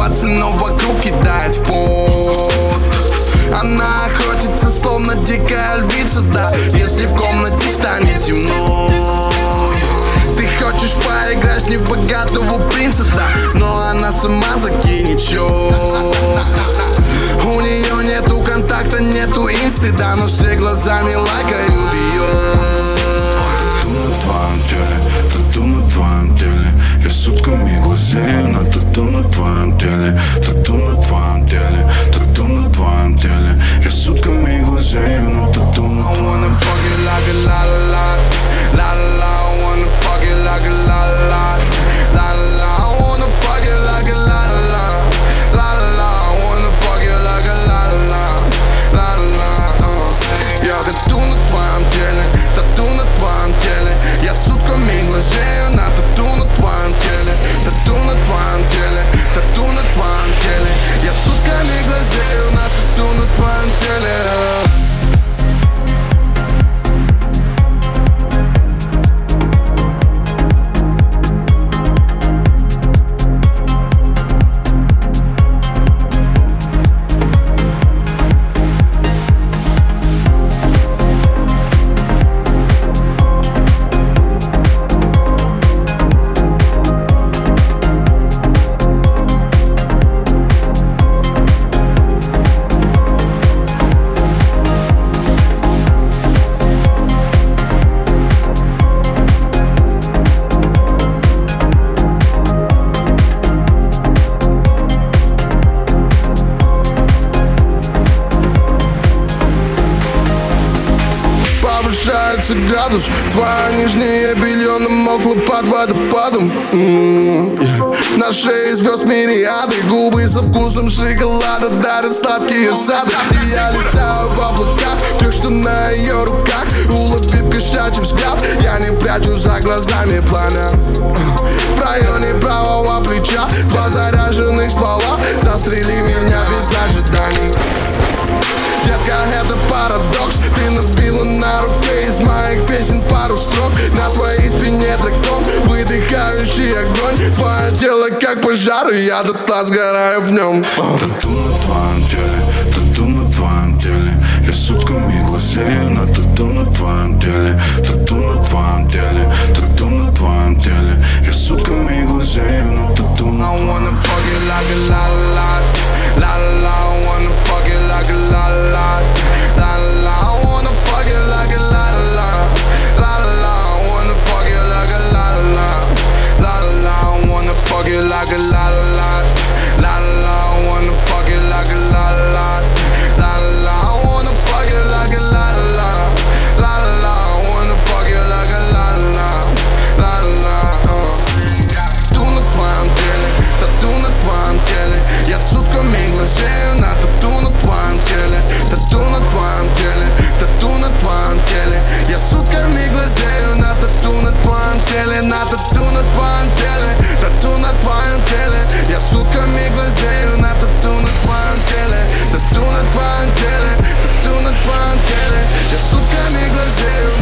пацанов вокруг кидает в пот. Она охотится, словно дикая львица, да. Если в комнате станет темно, ты хочешь поиграть с ней в богатого принца, да. Но она сама закинет счет. У нее нету контакта, нету инсты, да. Но все глазами лайкают ее. Тату на твоем теле, я сутками глазею на тату на твоем теле. Тату на твоем теле, тату на твоем теле, я сутками глазею на тату на твоем теле. I wanna fuck it like a la la la, la la la. I wanna fuck it like a la la la, la la la. I wanna fuck it like a la la la, la la la. I wanna fuck it like a la la la, la la la. Я тату на твоем теле, тату на твоем теле. Я сутками глазею на тату на твоем теле. Тату на твоем теле, тату на твоем теле. Я сутками глазею на тату на твоем теле. Повышается градус, твоя нижнее белье намокло под водопадом. На шее звезд мириады, губы со вкусом шоколада дарят сладкие сады. И я летаю в облаках, тех, что на ее руках. Уловив кошачий взгляд, я не прячу за глазами пламя. В районе правого плеча два заряженных ствола. Застрели меня без ожиданий. Детка, это парадокс. Ты набила на руке из моих песен пару строк. На твоей спине дракон, выдыхающий огонь. Твое тело как пожар, и я дотла сгораю в нем. Тату на твоем теле, тату на твоем теле. Я сутками глазею на тату на твоем теле. Тату на твоем теле, тату на твоем теле. Я сутками глазею на тату на твоем теле. I wanna fuck it like a la la la, la la la. I wanna fuck it like a la la la, la la la. I wanna fuck it like a la la la, la la la. I wanna fuck it like a la la la, la la la. I wanna fuck it like a la la la, la la la. I wanna fuck it like a la la la, la la. I wanna fuck it like a la la la, la la. I wanna fuck it like a la la la, la. Тату на твоем теле, тату на твоем теле. Я сутками глазею на тату на твоем теле. Тату на твоем теле, тату на твоем теле. Я сутками глазею на тату на твоем теле. На тату на твоем теле, тату на твоем теле. Я сутками глазею на тату на твоем теле. Тату на твоем теле, тату на твоем теле. Я сутками глазею